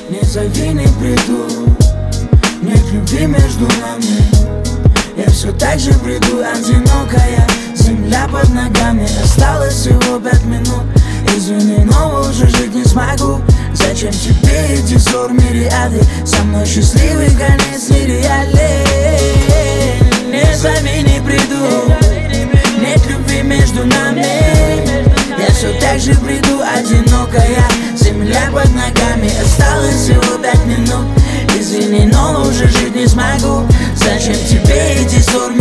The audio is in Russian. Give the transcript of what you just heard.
Не зови, не приду, нет любви между нами. Я все так же бреду, одинокая земля под ногами. Осталось всего 5 минут, извини, но уже жить не смогу. Зачем тебе эти ссор, мириады? Со мной счастливый конец нереален. Не зови, не приду, нет любви между нами. Я все так же бреду, одинокая земля под ногами. Осталось всего 5 минут, извини, но уже жить не смогу. Зачем тебе эти ссор,